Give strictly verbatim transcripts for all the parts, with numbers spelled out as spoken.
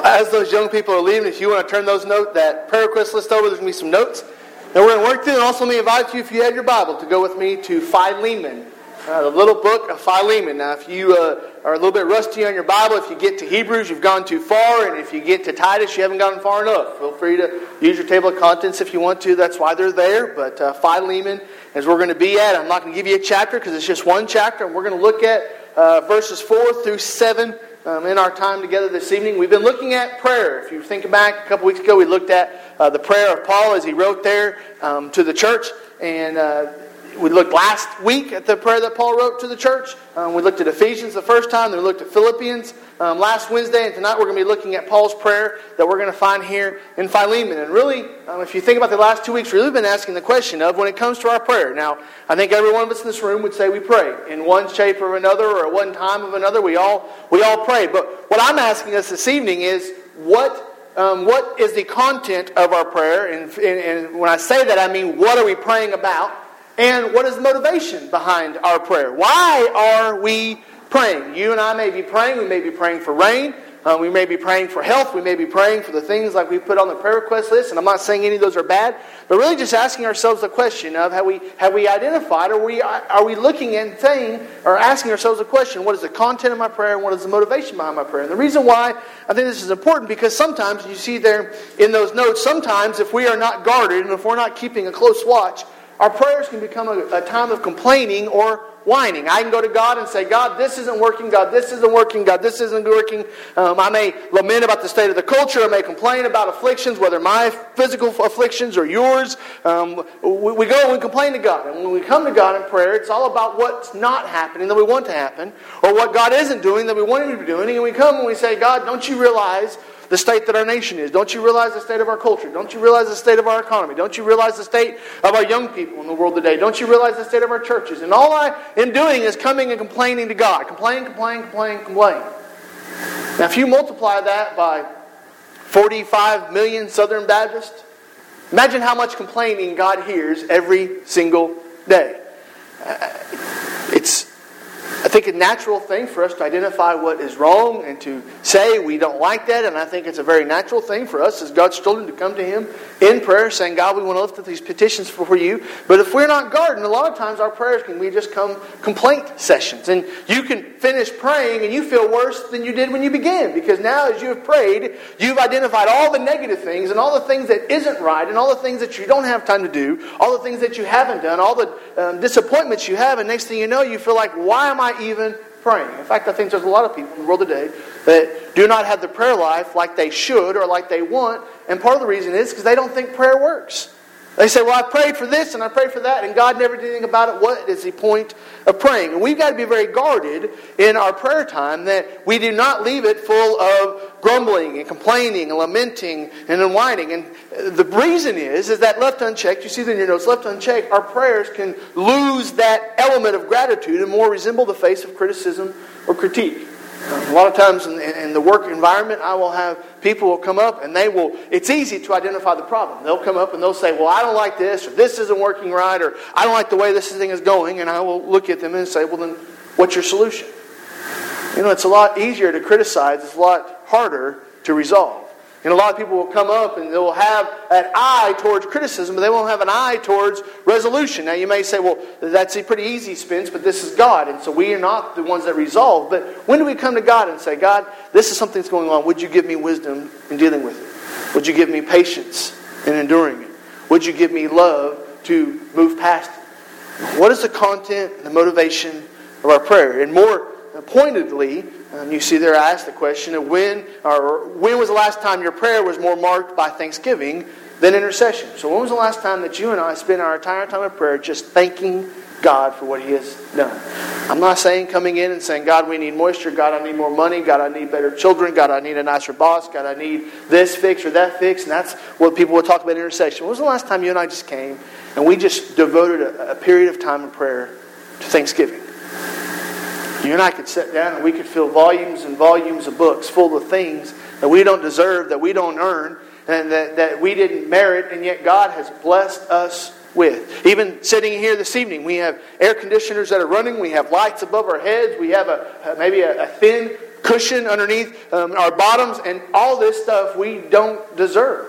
Well, as those young people are leaving, if you want to turn those note, that prayer request list over, there's going to be some notes that we're going to work through. And also let me invite you, if you have your Bible, to go with me to Philemon, uh, the little book of Philemon. Now, if you uh, are a little bit rusty on your Bible, if you get to Hebrews, you've gone too far. And if you get to Titus, you haven't gone far enough. Feel free to use your table of contents if you want to. That's why they're there. But uh, Philemon is where we're going to be at. I'm not going to give you a chapter because it's just one chapter. And we're going to look at uh, verses four through seven. Um, in our time together this evening. We've been looking at prayer. If you think back a couple weeks ago, we looked at uh, the prayer of Paul as he wrote there um, to the church. And uh, we looked last week at the prayer that Paul wrote to the church. Um, we looked at Ephesians the first time. Then we looked at Philippians um, last Wednesday. And tonight we're going to be looking at Paul's prayer that we're going to find here in Philemon. And really, um, if you think about the last two weeks, we've really been asking the question of when it comes to our prayer. Now, I think every one of us in this room would say we pray in one shape or another, or at one time of another. We all we all pray. But what I'm asking us this evening is what um, what is the content of our prayer? And, and, and when I say that, I mean what are we praying about? And what is the motivation behind our prayer? Why are we praying? You and I may be praying. We may be praying for rain. Uh, we may be praying for health. We may be praying for the things like we put on the prayer request list. And I'm not saying any of those are bad. But really just asking ourselves the question of have we have we identified, or we, are we looking and saying, or asking ourselves the question, what is the content of my prayer and what is the motivation behind my prayer? And the reason why I think this is important, because sometimes you see there in those notes, sometimes if we are not guarded and if we're not keeping a close watch, our prayers can become a, a time of complaining or whining. I can go to God and say, God, this isn't working. God, this isn't working. God, this isn't working. Um, I may lament about the state of the culture. I may complain about afflictions, whether my physical afflictions or yours. Um, we, we go and we complain to God. And when we come to God in prayer, it's all about what's not happening that we want to happen, or what God isn't doing that we want Him to be doing. And we come and we say, God, don't you realize the state that our nation is? Don't you realize the state of our culture? Don't you realize the state of our economy? Don't you realize the state of our young people in the world today? Don't you realize the state of our churches? And all I am doing is coming and complaining to God. Complain, complain, complain, complain. Now if you multiply that by forty-five million Southern Baptists, imagine how much complaining God hears every single day. It's I think a natural thing for us to identify what is wrong and to say we don't like that. And I think it's a very natural thing for us as God's children to come to Him in prayer saying, God, we want to lift up these petitions for you. But if we're not guarded, a lot of times our prayers can be just come complaint sessions. And you can finish praying and you feel worse than you did when you began. Because now as you have prayed, you've identified all the negative things and all the things that isn't right and all the things that you don't have time to do, all the things that you haven't done, all the um, disappointments you have. And next thing you know, you feel like, why am I even praying? In fact, I think there's a lot of people in the world today that do not have the prayer life like they should or like they want. And part of the reason is because they don't think prayer works. They say, well, I prayed for this and I prayed for that and God never did anything about it. What is the point of praying? And we've got to be very guarded in our prayer time that we do not leave it full of grumbling and complaining and lamenting and whining. And the reason is, is that left unchecked, you see that in your notes, left unchecked, our prayers can lose that element of gratitude and more resemble the face of criticism or critique. A lot of times in, in the work environment, I will have people will come up and they will, it's easy to identify the problem. They'll come up and they'll say, well, I don't like this, or this isn't working right, or I don't like the way this thing is going. And I will look at them and say, well, then what's your solution? You know, it's a lot easier to criticize. It's a lot harder to resolve. And a lot of people will come up and they will have an eye towards criticism, but they won't have an eye towards resolution. Now you may say, well, that's a pretty easy, Spence, but this is God. And so we are not the ones that resolve. But when do we come to God and say, God, this is something that's going on. Would you give me wisdom in dealing with it? Would you give me patience in enduring it? Would you give me love to move past it? What is the content and the motivation of our prayer? And more pointedly, Um, you see there I asked the question of when or when was the last time your prayer was more marked by thanksgiving than intercession? So when was the last time that you and I spent our entire time of prayer just thanking God for what He has done? I'm not saying coming in and saying, God, we need moisture. God, I need more money. God, I need better children. God, I need a nicer boss. God, I need this fix or that fix. And that's what people will talk about intercession. When was the last time you and I just came and we just devoted a, a period of time in prayer to thanksgiving? You and I could sit down and we could fill volumes and volumes of books full of things that we don't deserve, that we don't earn, and that, that we didn't merit, and yet God has blessed us with. Even sitting here this evening, we have air conditioners that are running, we have lights above our heads, we have a, a maybe a, a thin cushion underneath um, our bottoms, and all this stuff we don't deserve.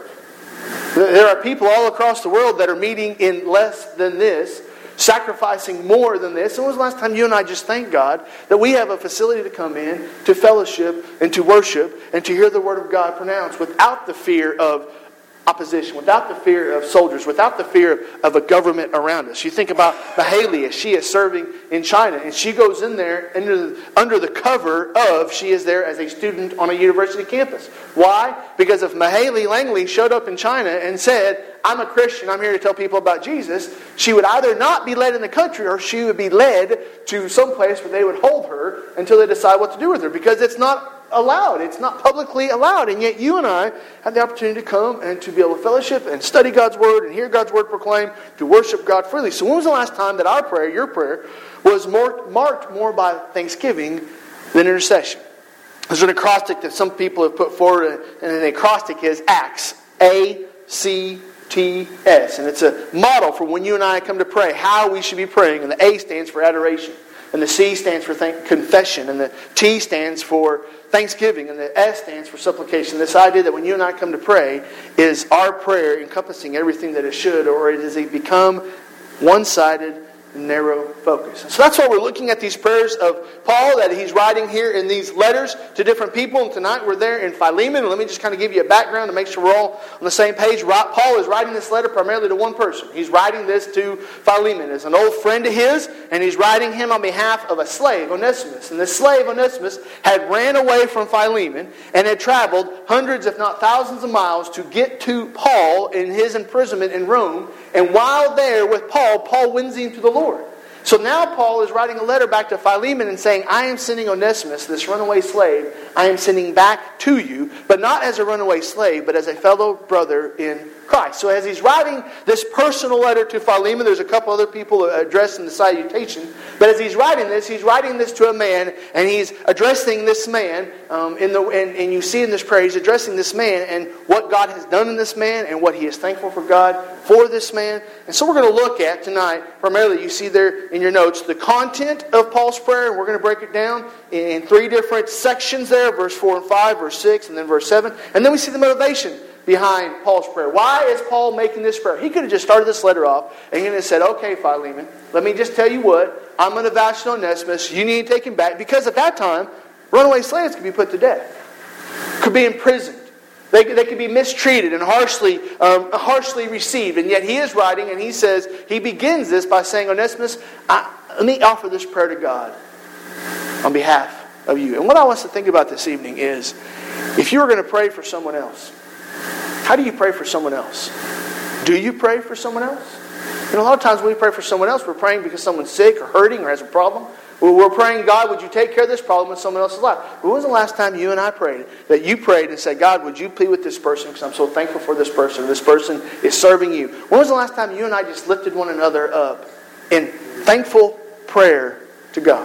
There are people all across the world that are meeting in less than this, sacrificing more than this. And when was the last time you and I just thank God that we have a facility to come in, to fellowship, and to worship, and to hear the Word of God pronounced without the fear of opposition, without the fear of soldiers, without the fear of a government around us. You think about Mahalia. She is serving in China, and she goes in there under the, under the cover of, she is there as a student on a university campus. Why? Because if Mahalia Langley showed up in China and said, I'm a Christian, I'm here to tell people about Jesus, she would either not be led in the country, or she would be led to some place where they would hold her until they decide what to do with her, because it's not allowed. It's not publicly allowed. And yet you and I have the opportunity to come and to be able to fellowship and study God's Word and hear God's Word proclaimed, to worship God freely. So when was the last time that our prayer, your prayer, was more, marked more by thanksgiving than intercession? There's an acrostic that some people have put forward, and an acrostic is ACTS. A C T S. And it's a model for when you and I come to pray, how we should be praying. And the A stands for adoration. And the C stands for thank- confession. And the T stands for thanksgiving. And the S stands for supplication. This idea that when you and I come to pray, is our prayer encompassing everything that it should, or does it become one-sided, narrow focus? So that's why we're looking at these prayers of Paul that he's writing here in these letters to different people. And tonight we're there in Philemon. And let me just kind of give you a background to make sure we're all on the same page. Paul is writing this letter primarily to one person. He's writing this to Philemon. It's an old friend of his, and he's writing him on behalf of a slave, Onesimus. And this slave, Onesimus, had ran away from Philemon and had traveled hundreds, if not thousands of miles to get to Paul in his imprisonment in Rome. And while there with Paul, Paul wins him to the Lord. So now Paul is writing a letter back to Philemon and saying, I am sending Onesimus, this runaway slave, I am sending back to you, but not as a runaway slave, but as a fellow brother in Christ. So as he's writing this personal letter to Philemon, there's a couple other people addressed in the salutation, but as he's writing this, he's writing this to a man, and he's addressing this man, um, in the and, and you see in this prayer, he's addressing this man and what God has done in this man and what he is thankful for God for this man. And so we're going to look at tonight, primarily you see there in your notes, the content of Paul's prayer, and we're going to break it down in three different sections there, verse four and five, verse six, and then verse seven. And then we see the motivation behind Paul's prayer. Why is Paul making this prayer? He could have just started this letter off and he could have said, okay, Philemon, let me just tell you what, I'm going to vouch to Onesimus, you need to take him back, because at that time, runaway slaves could be put to death, could be imprisoned. They, they could be mistreated and harshly um, harshly received. And yet he is writing and he says, he begins this by saying, Onesimus, I, let me offer this prayer to God on behalf of you. And what I want us to think about this evening is, if you were going to pray for someone else, how do you pray for someone else? Do you pray for someone else? And a lot of times when we pray for someone else, we're praying because someone's sick or hurting or has a problem. We're praying, God, would you take care of this problem in someone else's life? When was the last time you and I prayed? That you prayed and said, God, would you plead with this person because I'm so thankful for this person. This person is serving you. When was the last time you and I just lifted one another up in thankful prayer to God?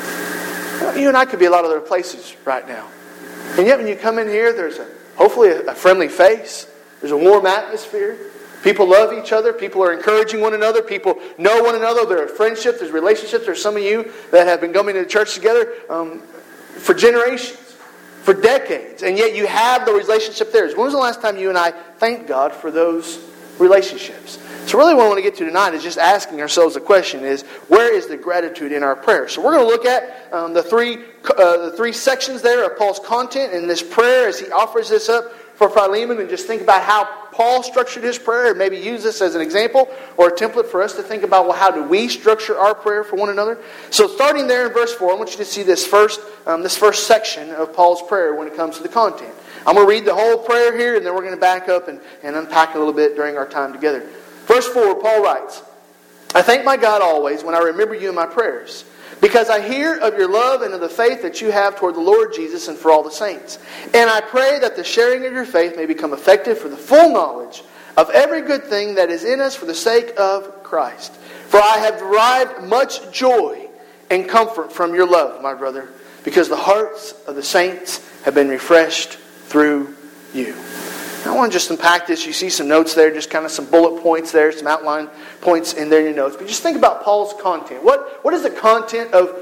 You and I could be a lot of other places right now. And yet when you come in here, there's a hopefully a friendly face. There's a warm atmosphere. People love each other. People are encouraging one another. People know one another. There are friendships. There's relationships. There's some of you that have been coming to the church together um, for generations, for decades. And yet you have the relationship there. When was the last time you and I thanked God for those relationships? So really what I want to get to tonight is just asking ourselves the question is, where is the gratitude in our prayer? So we're going to look at um, the three uh, the three sections there of Paul's content in this prayer as he offers this up for Philemon, and just think about how Paul structured his prayer and maybe use this as an example or a template for us to think about, well, how do we structure our prayer for one another? So starting there in verse four, I want you to see this first um, this first section of Paul's prayer when it comes to the content. I'm going to read the whole prayer here, and then we're going to back up and, and unpack it a little bit during our time together. Verse four, Paul writes, I thank my God always when I remember you in my prayers, because I hear of your love and of the faith that you have toward the Lord Jesus and for all the saints. And I pray that the sharing of your faith may become effective for the full knowledge of every good thing that is in us for the sake of Christ. For I have derived much joy and comfort from your love, my brother, because the hearts of the saints have been refreshed through you. I want to just unpack this. You see some notes there, just kind of some bullet points there, some outline points in there in your notes. But just think about Paul's content. What, what is the content of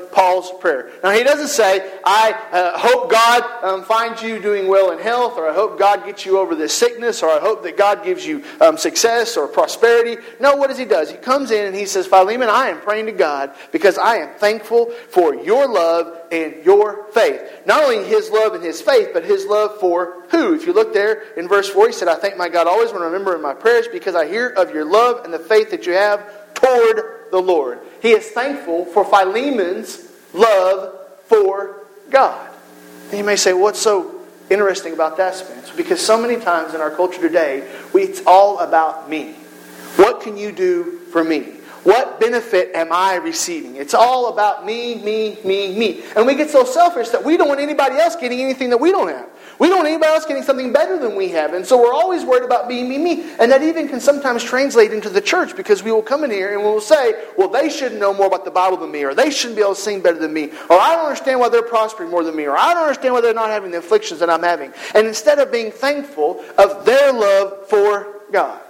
Paul's prayer. Now he doesn't say, I uh, hope God um, finds you doing well in health, or I hope God gets you over this sickness, or I hope that God gives you um, success or prosperity. No, what does he do? He comes in and he says, Philemon, I am praying to God because I am thankful for your love and your faith. Not only his love and his faith, but his love for who? If you look there in verse four, he said, I thank my God always when I remember in my prayers because I hear of your love and the faith that you have toward the Lord. He is thankful for Philemon's love for God. And you may say, what's so interesting about that, Spence? Because so many times in our culture today, we, it's all about me. What can you do for me? What benefit am I receiving? It's all about me, me, me, me. And we get so selfish that we don't want anybody else getting anything that we don't have. We don't want anybody else getting something better than we have. And so we're always worried about me, me, me. And that even can sometimes translate into the church, because we will come in here and we will say, well, they should know more about the Bible than me, or they shouldn't be able to sing better than me, or I don't understand why they're prospering more than me, or I don't understand why they're not having the afflictions that I'm having. And instead of being thankful of their love for God.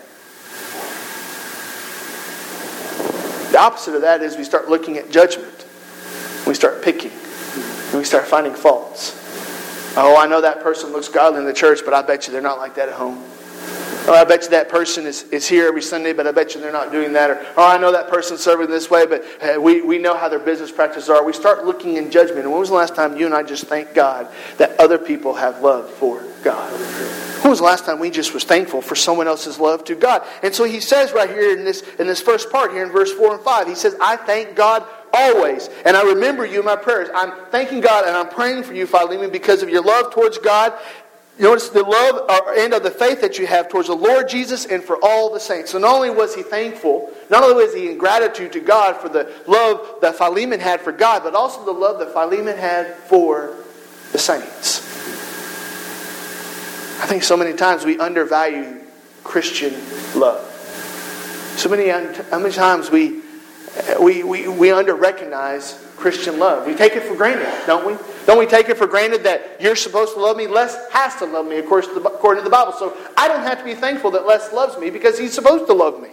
The opposite of that is we start looking at judgment. We start picking. And we start finding faults. Oh, I know that person looks godly in the church, but I bet you they're not like that at home. Oh, I bet you that person is, is here every Sunday, but I bet you they're not doing that. Or, oh, I know that person's serving this way, but uh, we, we know how their business practices are. We start looking in judgment. And when was the last time you and I just thanked God that other people have love for God? When was the last time we just was thankful for someone else's love to God? And so he says right here in this, in this first part here in verse four and five, he says, I thank God always, and I remember you in my prayers. I'm thanking God and I'm praying for you, Philemon, because of your love towards God. Notice the love and of the faith that you have towards the Lord Jesus and for all the saints. So not only was he thankful, not only was he in gratitude to God for the love that Philemon had for God, but also the love that Philemon had for the saints. I think so many times we undervalue Christian love. So many, how many times we We, we, we under-recognize Christian love. We take it for granted, don't we? Don't we take it for granted that you're supposed to love me? Les has to love me, of course, according to the Bible. So I don't have to be thankful that Les loves me because he's supposed to love me.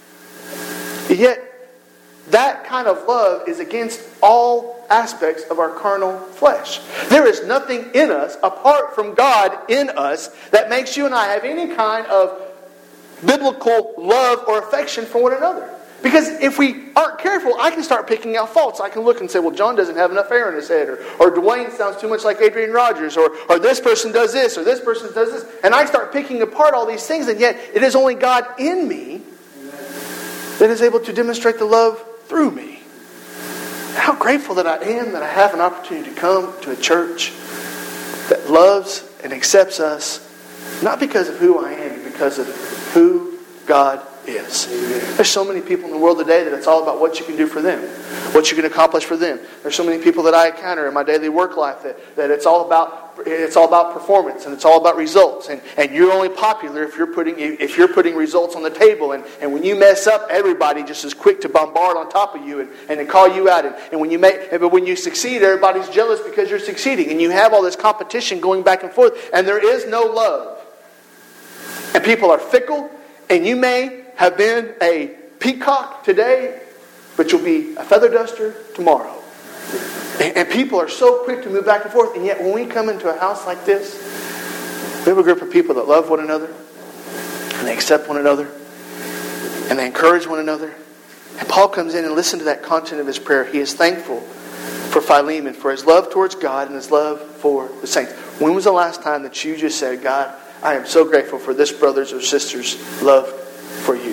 Yet, that kind of love is against all aspects of our carnal flesh. There is nothing in us, apart from God in us, that makes you and I have any kind of biblical love or affection for one another. Because if we aren't careful, I can start picking out faults. I can look and say, well, John doesn't have enough hair in his head. Or, or Dwayne sounds too much like Adrian Rogers. Or, or this person does this. Or this person does this. And I start picking apart all these things. And yet, it is only God in me that is able to demonstrate the love through me. How grateful that I am that I have an opportunity to come to a church that loves and accepts us. Not because of who I am, but because of who God is. There's so many people in the world today that it's all about what you can do for them, what you can accomplish for them. There's so many people that I encounter in my daily work life that, that it's all about it's all about performance and it's all about results. And, and you're only popular if you're putting if you're putting results on the table. And, and when you mess up, everybody just is quick to bombard on top of you and, and to call you out. And, and when you make but when you succeed, everybody's jealous because you're succeeding. And you have all this competition going back and forth. And there is no love. And people are fickle. And you may have been a peacock today, but you'll be a feather duster tomorrow. And, and people are so quick to move back and forth. And yet when we come into a house like this, we have a group of people that love one another. And they accept one another. And they encourage one another. And Paul comes in and listen to that content of his prayer. He is thankful for Philemon, for his love towards God and his love for the saints. When was the last time that you just said, God, I am so grateful for this brother's or sister's love for you?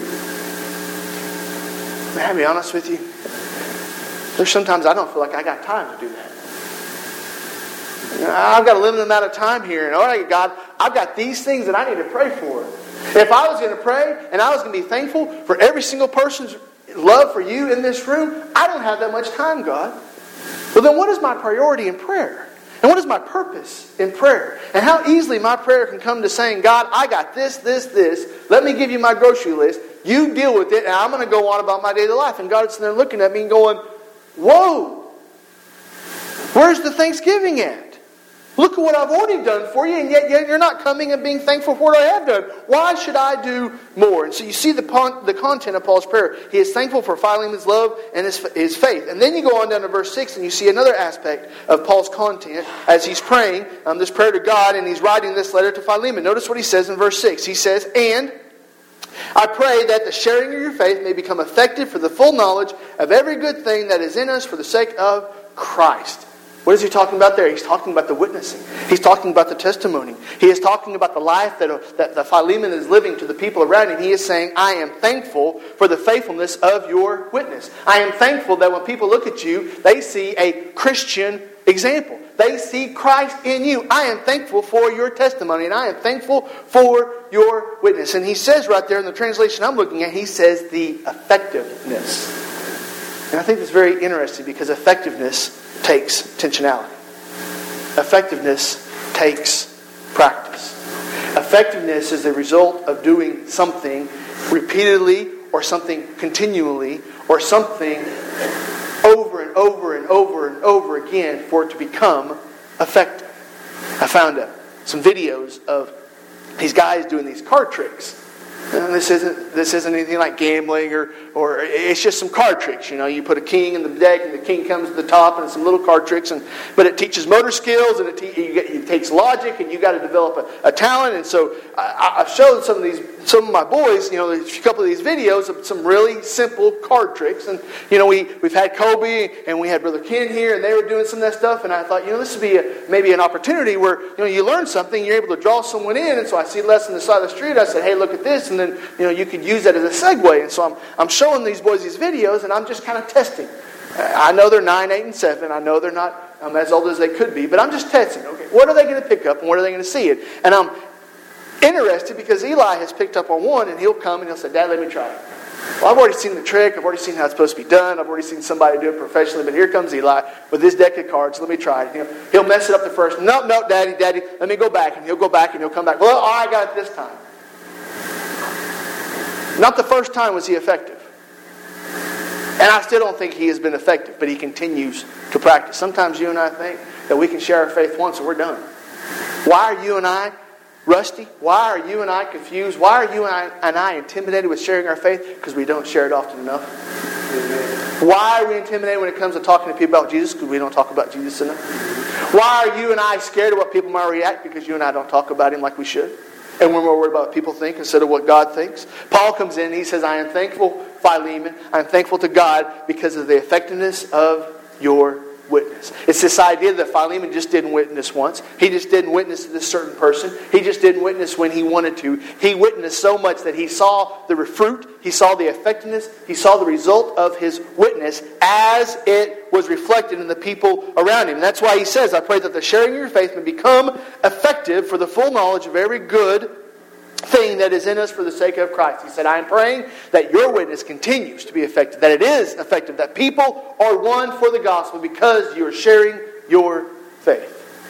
May I be honest with you? There's sometimes I don't feel like I got time to do that. I've got a limited amount of time here. And all right, God, I've got these things that I need to pray for. If I was going to pray and I was going to be thankful for every single person's love for you in this room, I don't have that much time, God. Well, then what is my priority in prayer? And what is my purpose in prayer? And how easily my prayer can come to saying, God, I got this, this, this. Let me give you my grocery list. You deal with it, and I'm going to go on about my daily life. And God's sitting there looking at me and going, whoa, where's the thanksgiving at? Look at what I've already done for you, and yet, yet you're not coming and being thankful for what I have done. Why should I do more? And so you see the, the content of Paul's prayer. He is thankful for Philemon's love and his, his faith. And then you go on down to verse six, and you see another aspect of Paul's content as he's praying um, this prayer to God, and he's writing this letter to Philemon. Notice what he says in verse six. He says, "And I pray that the sharing of your faith may become effective for the full knowledge of every good thing that is in us for the sake of Christ." What is he talking about there? He's talking about the witnessing. He's talking about the testimony. He is talking about the life that, that the Philemon is living to the people around him. He is saying, I am thankful for the faithfulness of your witness. I am thankful that when people look at you, they see a Christian example. They see Christ in you. I am thankful for your testimony, and I am thankful for your witness. And he says right there in the translation I'm looking at, he says the effectiveness. And I think that's very interesting because effectiveness takes intentionality. Effectiveness takes practice. Effectiveness is the result of doing something repeatedly or something continually or something over and over and over and over again for it to become effective. I found uh, some videos of these guys doing these card tricks. And this isn't this isn't anything like gambling or or it's just some card tricks. You know, you put a king in the deck and the king comes to the top and some little card tricks. And but it teaches motor skills and it, te- you get, it takes logic and you got to develop a, a talent. And so I, I've showed some of these some of my boys, you know, a couple of these videos of some really simple card tricks. And you know, we we've had Kobe and we had Brother Ken here and they were doing some of that stuff. And I thought, you know, this would be a, maybe an opportunity where you know you learn something, you're able to draw someone in. And so I see Les on the side of the street. I said, hey, look at this. And then, you know, you could use that as a segue. And so I'm I'm showing these boys these videos, and I'm just kind of testing. I know they're nine, eight, and seven. I know they're not um, as old as they could be, but I'm just testing. Okay, what are they going to pick up, and what are they going to see it? And I'm interested because Eli has picked up on one, and he'll come and he'll say, Dad, let me try it. Well, I've already seen the trick. I've already seen how it's supposed to be done. I've already seen somebody do it professionally, but here comes Eli with this deck of cards. Let me try it. He'll, he'll mess it up the first. No, no, Daddy, Daddy, let me go back. And he'll go back and he'll come back. Well, oh, I got it this time. Not the first time was he effective. And I still don't think he has been effective, but he continues to practice. Sometimes you and I think that we can share our faith once and we're done. Why are you and I rusty? Why are you and I confused? Why are you and I, and I intimidated with sharing our faith? Because we don't share it often enough. Why are we intimidated when it comes to talking to people about Jesus? Because we don't talk about Jesus enough. Why are you and I scared of what people might react? Because you and I don't talk about Him like we should. And we're more worried about what people think instead of what God thinks. Paul comes in and he says, I am thankful, Philemon. I am thankful to God because of the effectiveness of your witness. It's this idea that Philemon just didn't witness once. He just didn't witness to this certain person. He just didn't witness when he wanted to. He witnessed so much that he saw the fruit, he saw the effectiveness, he saw the result of his witness as it was reflected in the people around him. And that's why he says, I pray that the sharing of your faith may become effective for the full knowledge of every good thing that is in us for the sake of Christ. He said, I am praying that your witness continues to be effective, that it is effective, that people are won for the gospel because you are sharing your faith.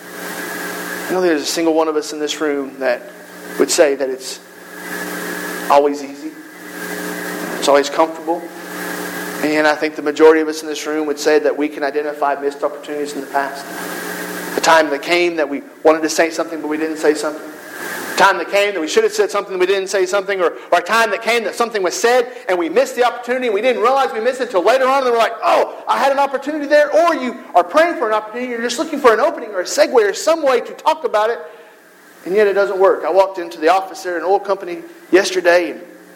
I don't think there's a single one of us in this room that would say that it's always easy. It's always comfortable. And I think the majority of us in this room would say that we can identify missed opportunities in the past. The time that came that we wanted to say something but we didn't say something. Time that came that we should have said something and we didn't say something, or, or a time that came that something was said and we missed the opportunity and we didn't realize we missed it until later on and we're like, oh, I had an opportunity there. Or you are praying for an opportunity, you're just looking for an opening or a segue or some way to talk about it, and yet it doesn't work. I walked into the office there in an oil company yesterday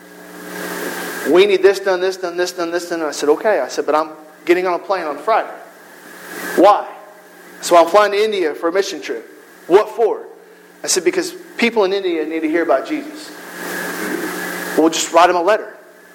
and we need this done, this done, this done, this done. And I said, okay. I said, but I'm getting on a plane on Friday. Why? So I'm flying to India for a mission trip. What for? I said, because people in India need to hear about Jesus. We'll just write them a letter.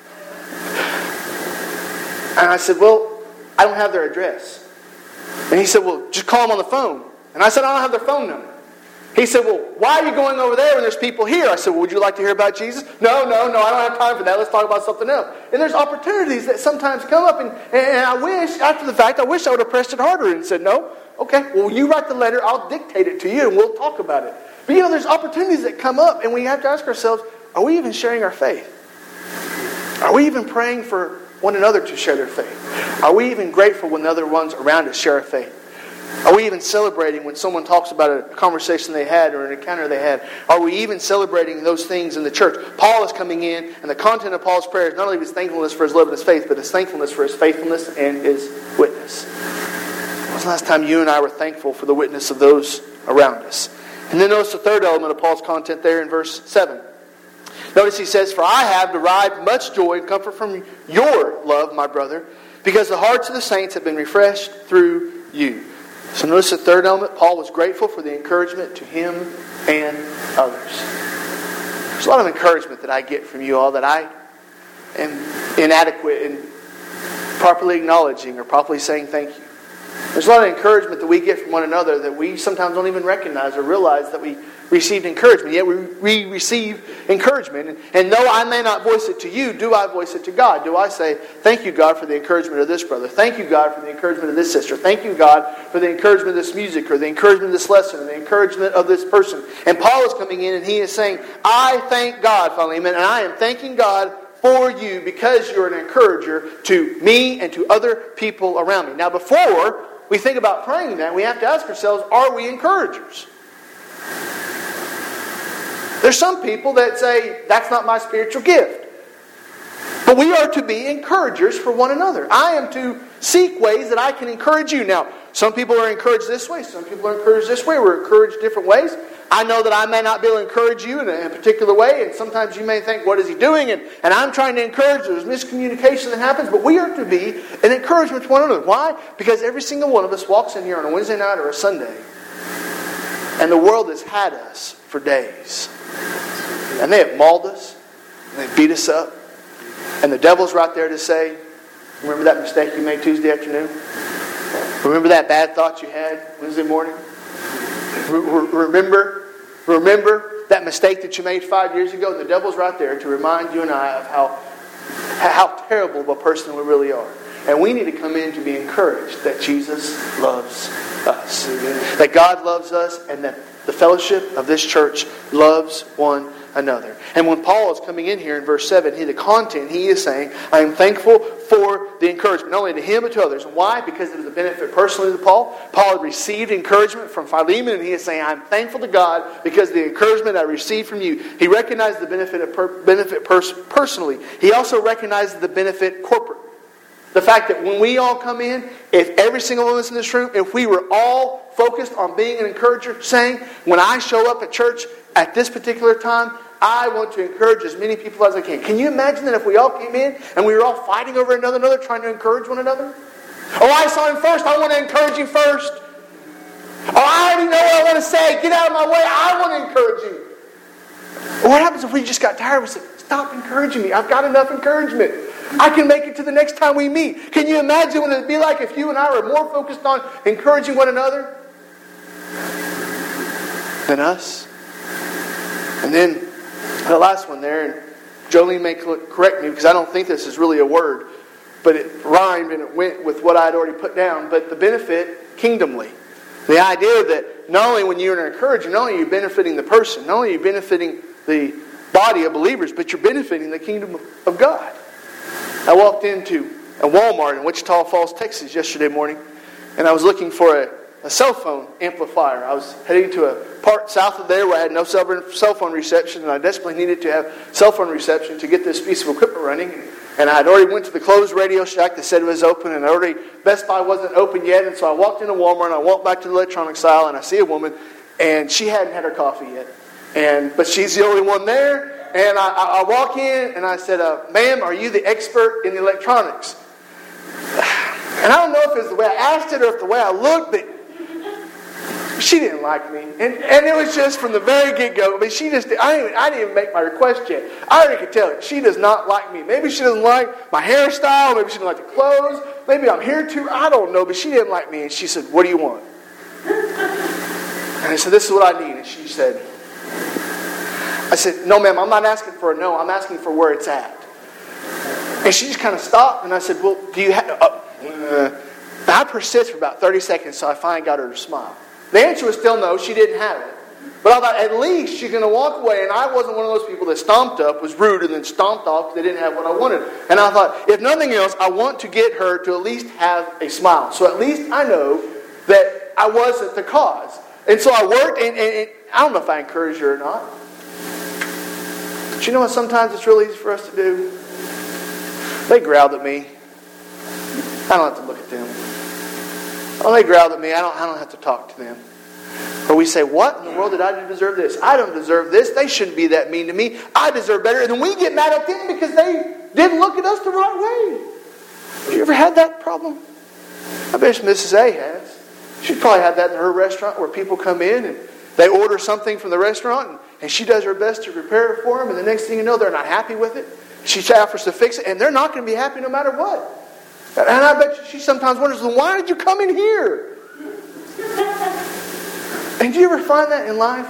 And I said, well, I don't have their address. And he said, well, just call them on the phone. And I said, I don't have their phone number. He said, well, why are you going over there when there's people here? I said, well, would you like to hear about Jesus? No, no, no, I don't have time for that. Let's talk about something else. And there's opportunities that sometimes come up. And, and I wish, after the fact, I wish I would have pressed it harder and said, no, okay, well, you write the letter. I'll dictate it to you and we'll talk about it. But you know, there's opportunities that come up and we have to ask ourselves, are we even sharing our faith? Are we even praying for one another to share their faith? Are we even grateful when the other ones around us share our faith? Are we even celebrating when someone talks about a conversation they had or an encounter they had? Are we even celebrating those things in the church? Paul is coming in, and the content of Paul's prayer is not only his thankfulness for his love and his faith, but his thankfulness for his faithfulness and his witness. When was the last time you and I were thankful for the witness of those around us? And then notice the third element of Paul's content there in verse seven. Notice he says, "For I have derived much joy and comfort from your love, my brother, because the hearts of the saints have been refreshed through you." So notice the third element. Paul was grateful for the encouragement to him and others. There's a lot of encouragement that I get from you all that I am inadequate in properly acknowledging or properly saying thank you. There's a lot of encouragement that we get from one another that we sometimes don't even recognize or realize that we received encouragement. Yet we, we receive encouragement. And, and though I may not voice it to you, do I voice it to God? Do I say, thank you, God, for the encouragement of this brother. Thank you, God, for the encouragement of this sister. Thank you, God, for the encouragement of this music or the encouragement of this lesson or the encouragement of this person. And Paul is coming in and he is saying, I thank God, Philemon, and I am thanking God for you because you're an encourager to me and to other people around me. Now, before we think about praying that, we have to ask ourselves, are we encouragers? There's some people that say, that's not my spiritual gift. But we are to be encouragers for one another. I am to seek ways that I can encourage you. Now, some people are encouraged this way. Some people are encouraged this way. We're encouraged different ways. I know that I may not be able to encourage you in a, in a particular way. And sometimes you may think, what is he doing? And, and I'm trying to encourage. There's miscommunication that happens. But we are to be an encouragement to one another. Why? Because every single one of us walks in here on a Wednesday night or a Sunday. And the world has had us for days. And they have mauled us. And they beat us up. And the devil's right there to say, remember that mistake you made Tuesday afternoon? Remember that bad thought you had Wednesday morning? Remember, remember that mistake that you made five years ago? And the devil's right there to remind you and I of how, how terrible of a person we really are. And we need to come in to be encouraged that Jesus loves us. Amen. That God loves us and that the fellowship of this church loves one another. And when Paul is coming in here in verse seven, he, the content, he is saying, I am thankful for the encouragement, not only to him but to others. And why? Because it was a benefit personally to Paul. Paul had received encouragement from Philemon, and he is saying, I'm thankful to God because of the encouragement I received from you. He recognized the benefit of per- benefit pers- personally. He also recognized the benefit corporate. The fact that when we all come in, if every single one of us in this room, if we were all focused on being an encourager, saying, when I show up at church at this particular time, I want to encourage as many people as I can. Can you imagine that if we all came in and we were all fighting over another another, trying to encourage one another? Oh, I saw him first. I want to encourage you first. Oh, I already know what I want to say. Get out of my way. I want to encourage you. Well, what happens if we just got tired? We said, stop encouraging me. I've got enough encouragement. I can make it to the next time we meet. Can you imagine what it would be like if you and I were more focused on encouraging one another than us? And then the last one there, and Jolene may correct me because I don't think this is really a word, but it rhymed and it went with what I'd already put down. But the benefit, kingdomly. The idea that not only when you're an encourager, not only are you benefiting the person, not only are you benefiting the body of believers, but you're benefiting the kingdom of God. I walked into a Walmart in Wichita Falls, Texas yesterday morning, and I was looking for a, a cell phone amplifier. I was heading to a part south of there where I had no cell phone reception, and I desperately needed to have cell phone reception to get this piece of equipment running. And I had already went to the closed Radio Shack that said it was open, and already Best Buy wasn't open yet. And so I walked into Walmart, and I walked back to the electronics aisle, and I see a woman, and she hadn't had her coffee yet. And but she's the only one there. And I, I walk in and I said, uh, ma'am, are you the expert in the electronics? And I don't know if it's the way I asked it or if the way I looked, but she didn't like me. And, and it was just from the very get-go. I mean, she just, I didn't, even, I didn't even make my request yet. I already could tell it. She does not like me. Maybe she doesn't like my hairstyle. Maybe she doesn't like the clothes. Maybe I'm here too. I don't know. But she didn't like me. And she said, what do you want? And I said, this is what I need. And she said, I said, no, ma'am, I'm not asking for a no. I'm asking for where it's at. And she just kind of stopped. And I said, well, do you have... Uh, uh. I persisted for about thirty seconds, so I finally got her to smile. The answer was still no. She didn't have it. But I thought, at least she's going to walk away. And I wasn't one of those people that stomped up, was rude, and then stomped off because they didn't have what I wanted. And I thought, if nothing else, I want to get her to at least have a smile. So at least I know that I wasn't the cause. And so I worked, and, and, and I don't know if I encouraged her or not. But you know what sometimes it's really easy for us to do? They growled at me. I don't have to look at them. Oh, they growled at me. I don't, I don't have to talk to them. Or we say, what in the world did I do to deserve this? I don't deserve this. They shouldn't be that mean to me. I deserve better. And then we get mad at them because they didn't look at us the right way. Have you ever had that problem? I bet Missus A has. She probably had that in her restaurant where people come in and they order something from the restaurant and, and she does her best to prepare it for them. And the next thing you know, they're not happy with it. She offers to fix it and they're not going to be happy no matter what. And I bet she sometimes wonders, well, why did you come in here? And do you ever find that in life?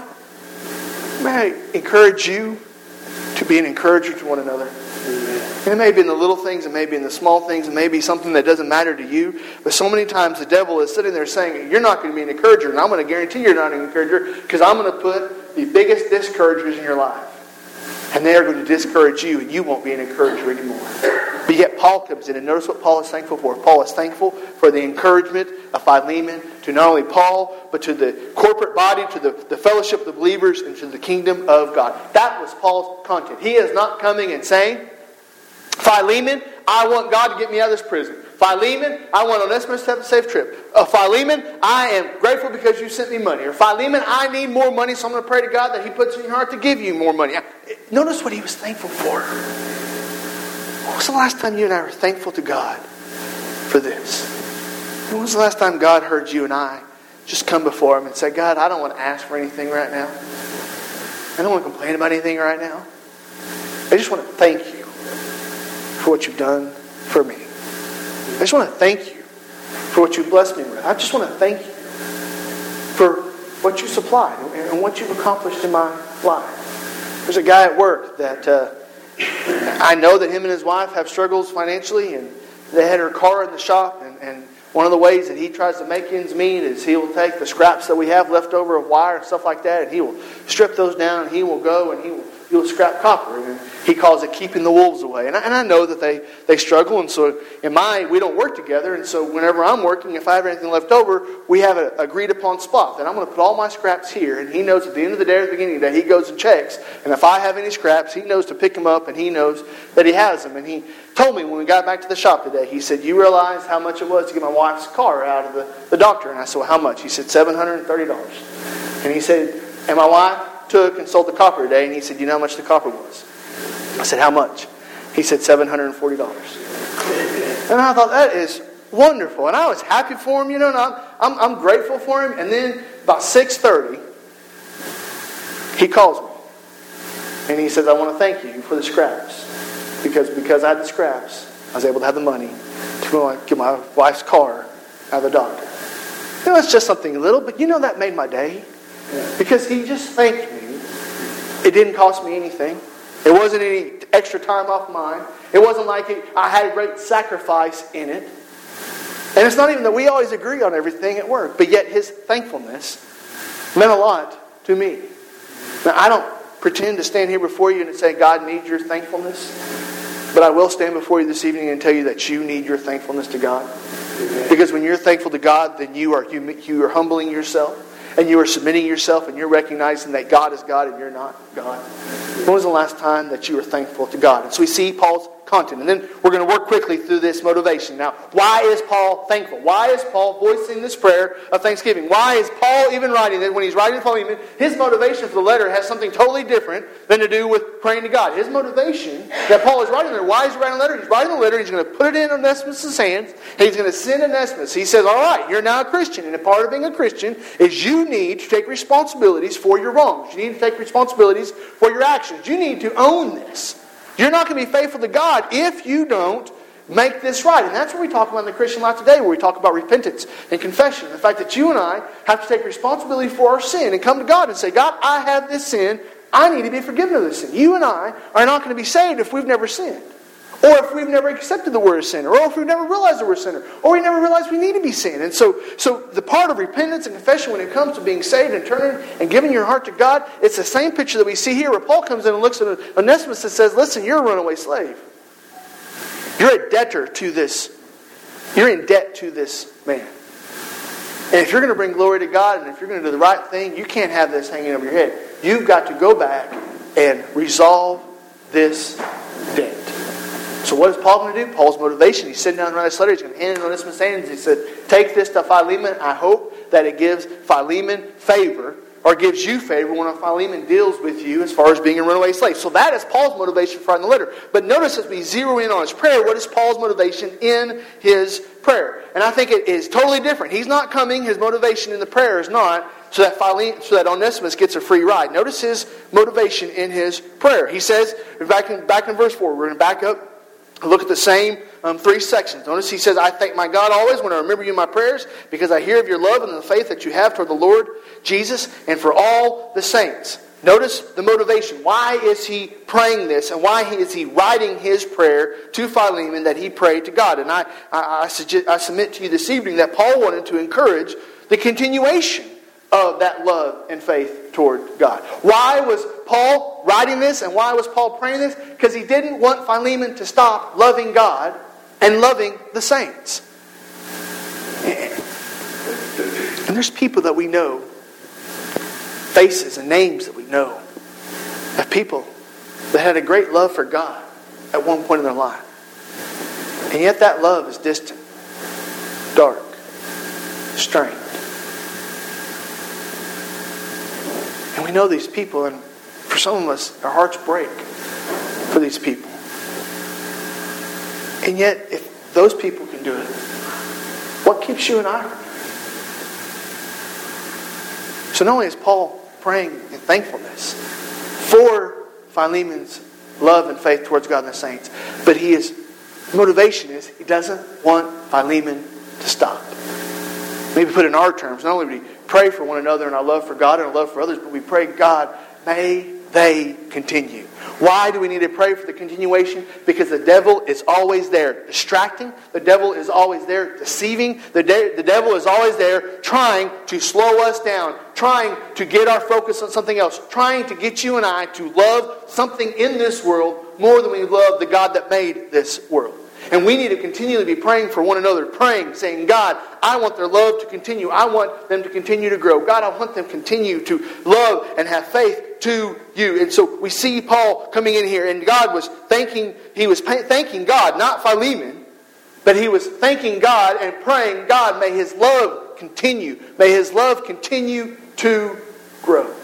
May I encourage you to be an encourager to one another. And it may be in the little things, it may be in the small things, it may be something that doesn't matter to you. But so many times the devil is sitting there saying, you're not going to be an encourager. And I'm going to guarantee you're not an encourager because I'm going to put the biggest discouragers in your life. And they are going to discourage you and you won't be an encourager anymore. But yet Paul comes in and notice what Paul is thankful for. Paul is thankful for the encouragement of Philemon to not only Paul, but to the corporate body, to the, the fellowship of the believers, and to the kingdom of God. That was Paul's content. He is not coming and saying, Philemon, I want God to get me out of this prison. Philemon, I want Onesimus to have a safe trip. Uh, Philemon, I am grateful because you sent me money. Or Philemon, I need more money, so I'm going to pray to God that He puts it in your heart to give you more money. Notice what he was thankful for. When was the last time you and I were thankful to God for this? When was the last time God heard you and I just come before Him and say, God, I don't want to ask for anything right now. I don't want to complain about anything right now. I just want to thank you for what you've done for me. I just want to thank you for what you blessed me with. I just want to thank you for what you supplied and what you've accomplished in my life. There's a guy at work that uh, I know that him and his wife have struggles financially, and they had her car in the shop, and, and one of the ways that he tries to make ends meet is he will take the scraps that we have left over of wire and stuff like that, and he will strip those down, and he will go and he will, he will scrap copper. And he calls it keeping the wolves away. And I, and I know that they, they struggle, and so in my, we don't work together, and so whenever I'm working, if I have anything left over, we have an agreed upon spot. That I'm going to put all my scraps here, and he knows at the end of the day or the beginning of the day, he goes and checks. And if I have any scraps, he knows to pick them up, and he knows that he has them. And he told me when we got back to the shop today, he said, you realize how much it was to get my wife's car out of the, the doctor? And I said, well, how much? He said, seven hundred thirty dollars. And he said, and my wife took and sold the copper today, and he said, you know how much the copper was? I said, how much? He said, seven hundred forty dollars. And I thought, that is wonderful. And I was happy for him, you know, and I'm, I'm, I'm grateful for him. And then about six thirty, he calls me. And he says, I want to thank you for the scraps. Because because I had the scraps, I was able to have the money to get my wife's car out of the doctor. You know, it's just something little, but you know that made my day. Because he just thanked me. It didn't cost me anything. It wasn't any extra time off mine. It wasn't like it, I had a great sacrifice in it. And it's not even that we always agree on everything at work. But yet his thankfulness meant a lot to me. Now, I don't pretend to stand here before you and say, God needs your thankfulness. But I will stand before you this evening and tell you that you need your thankfulness to God. Because when you're thankful to God, then you are, you are humbling yourself. And you are submitting yourself, and you're recognizing that God is God and you're not God. When was the last time that you were thankful to God? And so we see Paul's content. And then we're going to work quickly through this motivation. Now, why is Paul thankful? Why is Paul voicing this prayer of thanksgiving? Why is Paul even writing it? When he's writing to Philemon, his motivation for the letter has something totally different than to do with praying to God. His motivation that Paul is writing there, why is he writing the letter? He's writing the letter, he's going to put it in Onesimus' hands, and he's going to send Onesimus. He says, all right, you're now a Christian, and a part of being a Christian is you need to take responsibilities for your wrongs. You need to take responsibilities for your actions. You need to own this. You're not going to be faithful to God if you don't make this right. And that's what we talk about in the Christian life today, where we talk about repentance and confession. The fact that you and I have to take responsibility for our sin and come to God and say, God, I have this sin. I need to be forgiven of this sin. You and I are not going to be saved if we've never sinned. Or if we've never accepted the word of sinner. Or if we've never realized that we're a sinner. Or we never realized we need to be sin. And so, so the part of repentance and confession when it comes to being saved and turning and giving your heart to God, it's the same picture that we see here where Paul comes in and looks at Onesimus and says, listen, you're a runaway slave. You're a debtor to this. You're in debt to this man. And if you're going to bring glory to God, and if you're going to do the right thing, you can't have this hanging over your head. You've got to go back and resolve this debt. So what is Paul going to do? Paul's motivation. He's sitting down and writing this letter. He's going to hand it on Onesimus' hands. He said, take this to Philemon. I hope that it gives Philemon favor, or gives you favor when Philemon deals with you as far as being a runaway slave. So that is Paul's motivation for writing the letter. But notice as we zero in on his prayer, what is Paul's motivation in his prayer? And I think it is totally different. He's not coming, his motivation in the prayer is not so that Philemon, so that Onesimus gets a free ride. Notice his motivation in his prayer. He says, back in, back in verse four, we're going to back up. Look at the same um, three sections. Notice he says, I thank my God always when I remember you in my prayers, because I hear of your love and the faith that you have toward the Lord Jesus and for all the saints. Notice the motivation. Why is he praying this, and why is he writing his prayer to Philemon that he prayed to God? And I, I, I, suggest, I submit to you this evening that Paul wanted to encourage the continuation of that love and faith toward God. Why was Paul writing this, and why was Paul praying this? Because he didn't want Philemon to stop loving God and loving the saints. And there's people that we know, faces and names that we know, of people that had a great love for God at one point in their life. And yet that love is distant, dark, strained. And we know these people, and for some of us, our hearts break for these people. And yet, if those people can do it, what keeps you and I from doing it? So not only is Paul praying in thankfulness for Philemon's love and faith towards God and the saints, but his motivation is he doesn't want Philemon to stop. Maybe put in our terms, not only do we pray for one another and our love for God and our love for others, but we pray, God, may they continue. Why do we need to pray for the continuation? Because the devil is always there distracting. The devil is always there deceiving. The, de- the devil is always there trying to slow us down, trying to get our focus on something else, trying to get you and I to love something in this world more than we love the God that made this world. And we need to continually be praying for one another, praying, saying, God, I want their love to continue. I want them to continue to grow. God, I want them to continue to love and have faith to you. And so we see Paul coming in here, and God was thanking, he was thanking God, not Philemon, but he was thanking God and praying, God, may his love continue. May his love continue to grow.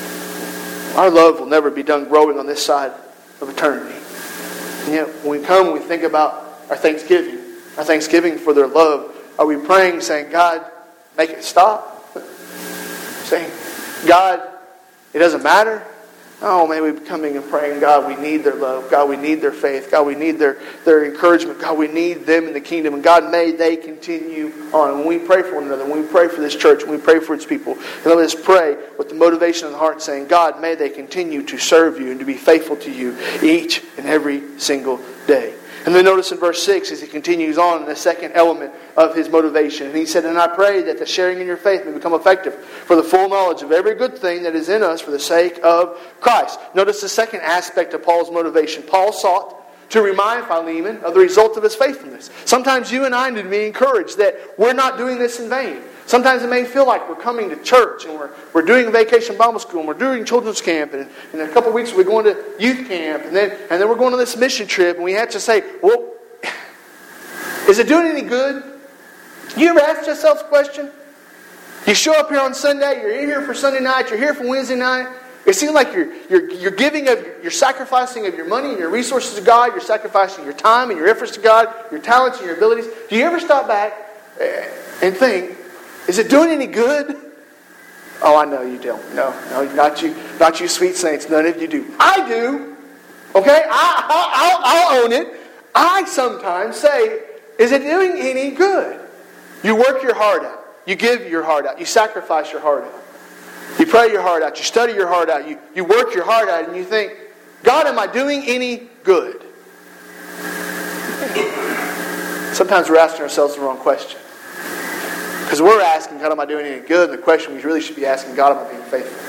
Our love will never be done growing on this side of eternity. And yet, when we come, we think about our thanksgiving. Our thanksgiving for their love. Are we praying, saying, God, make it stop? Saying, God, it doesn't matter? Oh, may we be coming and praying, God, we need their love. God, we need their faith. God, we need their, their encouragement. God, we need them in the kingdom. And God, may they continue on. When we pray for one another, when we pray for this church, when we pray for its people, and let us pray with the motivation of the heart, saying, God, may they continue to serve you and to be faithful to you each and every single day. And then notice in verse six as he continues on the second element of his motivation. And he said, and I pray that the sharing in your faith may become effective for the full knowledge of every good thing that is in us for the sake of Christ. Notice the second aspect of Paul's motivation. Paul sought to remind Philemon of the result of his faithfulness. Sometimes you and I need to be encouraged that we're not doing this in vain. Sometimes it may feel like we're coming to church and we're, we're doing vacation Bible school and we're doing children's camp and in a couple of weeks we're going to youth camp and then and then we're going on this mission trip and we have to say, well, is it doing any good? You ever ask yourself the question? You show up here on Sunday, you're here for Sunday night, you're here for Wednesday night. It seems like you're you're you're giving of you're sacrificing of your money and your resources to God, you're sacrificing your time and your efforts to God, your talents and your abilities. Do you ever stop back and think, is it doing any good? Oh, I know you don't. No, no, not you, not you, sweet saints. None of you do. I do. Okay, I, I'll, I'll own it. I sometimes say, is it doing any good? You work your heart out. You give your heart out. You sacrifice your heart out. You pray your heart out. You study your heart out. You, you work your heart out, and you think, God, am I doing any good? Sometimes we're asking ourselves the wrong question. Because we're asking, God, am I doing any good? And the question we really should be asking, God, am I being faithful?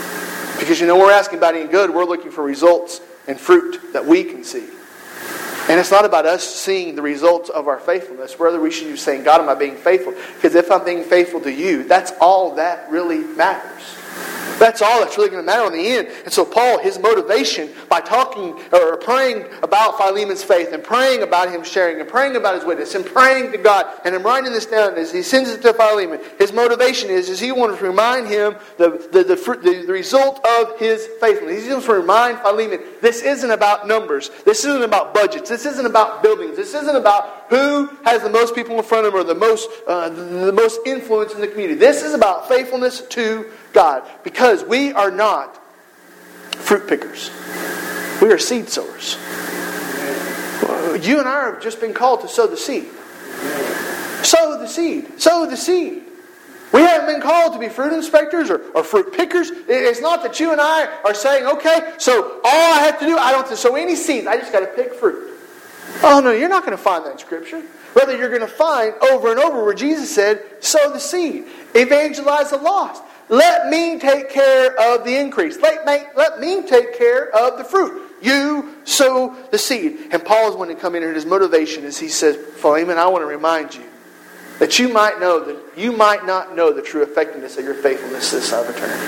Because, you know, we're asking about any good. We're looking for results and fruit that we can see. And it's not about us seeing the results of our faithfulness. Rather, we should be saying, God, am I being faithful? Because if I'm being faithful to you, that's all that really matters. That's all that's really going to matter in the end. And so Paul, his motivation by talking or praying about Philemon's faith and praying about him sharing and praying about his witness and praying to God, and I'm writing this down as he sends it to Philemon, his motivation is, is he wants to remind him the, the, the, the, the result of his faithfulness. He wants to remind Philemon, this isn't about numbers. This isn't about budgets. This isn't about buildings. This isn't about who has the most people in front of him or the most, uh, the most influence in the community. This is about faithfulness to God, because we are not fruit pickers. We are seed sowers. You and I have just been called to sow the seed. Sow the seed. Sow the seed. We haven't been called to be fruit inspectors or, or fruit pickers. It's not that you and I are saying, okay, so all I have to do, I don't have to sow any seeds. I just got to pick fruit. Oh no, you're not going to find that in Scripture. Rather, you're going to find over and over where Jesus said, sow the seed. Evangelize the lost. Let me take care of the increase. Let me, let me take care of the fruit. You sow the seed. And Paul is going to come in, and his motivation is he says, Philemon, I want to remind you that you might know that you might not know the true effectiveness of your faithfulness this side of eternity.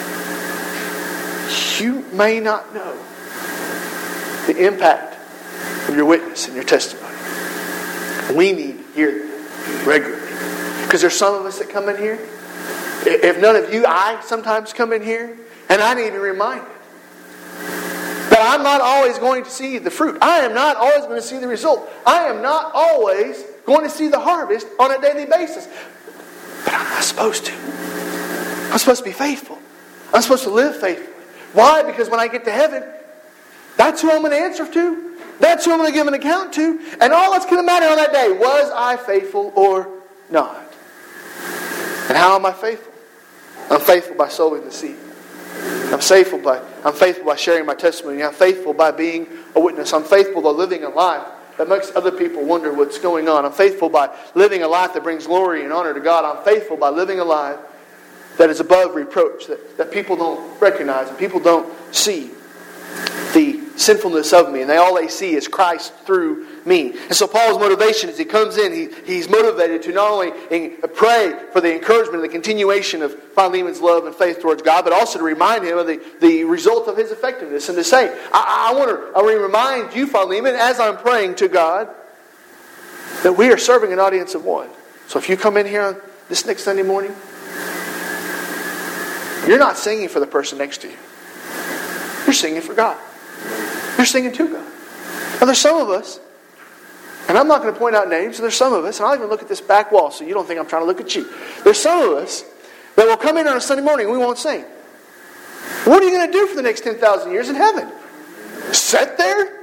You may not know the impact of your witness and your testimony. We need to hear that regularly. Because there's some of us that come in here. If none of you, I sometimes come in here, and I need to be reminded that I'm not always going to see the fruit. I am not always going to see the result. I am not always going to see the harvest on a daily basis. But I'm not supposed to. I'm supposed to be faithful. I'm supposed to live faithfully. Why? Because when I get to heaven, that's who I'm going to answer to. That's who I'm going to give an account to. And all that's going to matter on that day, was I faithful or not? And how am I faithful? I'm faithful by sowing the seed. I'm faithful by I'm faithful by sharing my testimony. I'm faithful by being a witness. I'm faithful by living a life that makes other people wonder what's going on. I'm faithful by living a life that brings glory and honor to God. I'm faithful by living a life that is above reproach, that, that people don't recognize and people don't see the sinfulness of me, and they all they see is Christ through me. And so Paul's motivation as he comes in, he, he's motivated to not only in, pray for the encouragement and the continuation of Philemon's love and faith towards God, but also to remind him of the, the result of his effectiveness, and to say, I, I want to I want to remind you, Philemon, as I'm praying to God, that we are serving an audience of one. So if you come in here on this next Sunday morning, you're not singing for the person next to you. You're singing for God. You're singing to God. Now there's some of us, and I'm not going to point out names, there's some of us, and I'll even look at this back wall so you don't think I'm trying to look at you. There's some of us that will come in on a Sunday morning and we won't sing. What are you going to do for the next ten thousand years in heaven? Sit there?